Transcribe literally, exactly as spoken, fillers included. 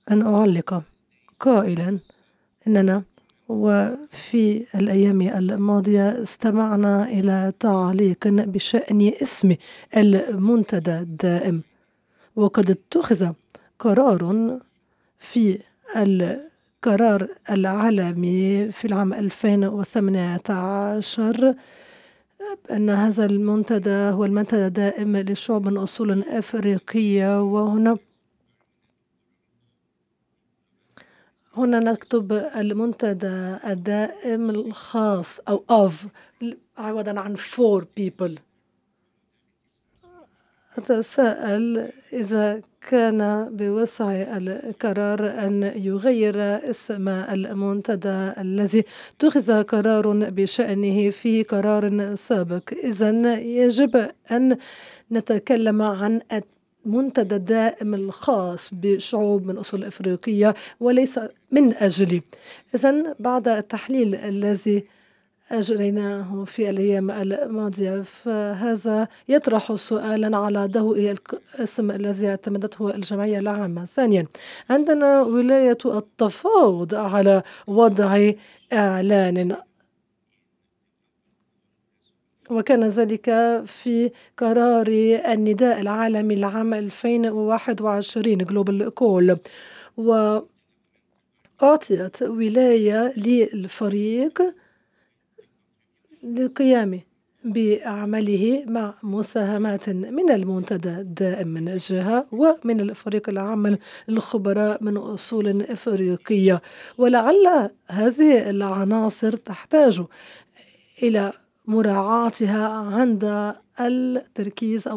أن أعلّق قائلًا إننا وفي الأيام الماضية استمعنا إلى تعليق بشأن اسم المنتدى الدائم، وقد اتُّخذ قرارٌ في القرار العالمي في العام ألفين وثمانية عشر بأن هذا المنتدى هو المنتدى الدائم للشعوب من أصول أفريقية، وهنا هنا نكتب المنتدى الدائم الخاص أو of عوضًا عن for people. أتساءل إذا كان بوسع القرار أن يغير اسم المنتدى الذي اتُّخذ قرار بشأنه في قرار سابق، إذًا يجب أن نتكلم عن المنتدى الدائم الخاص بشعوب من أصول أفريقية وليس من أجلي. إذًا بعد التحليل الذي أجريناه في الأيام الماضية، فهذا يطرح سؤالًا على ضوء الاسم الذي اعتمدته الجمعية العامة. ثانيًا، عندنا ولاية التفاوض على وضع إعلان، وكان ذلك في قرار النداء العالمي لعام ألفين وواحد وعشرين Global Call، وأعطيت ولاية للفريق للقيام بعمله مع مساهمات من المنتدى الدائم من جهة ومن الفريق العمل للخبراء من أصول إفريقية، ولعل هذه العناصر تحتاج إلى مراعاتها عند التركيز أو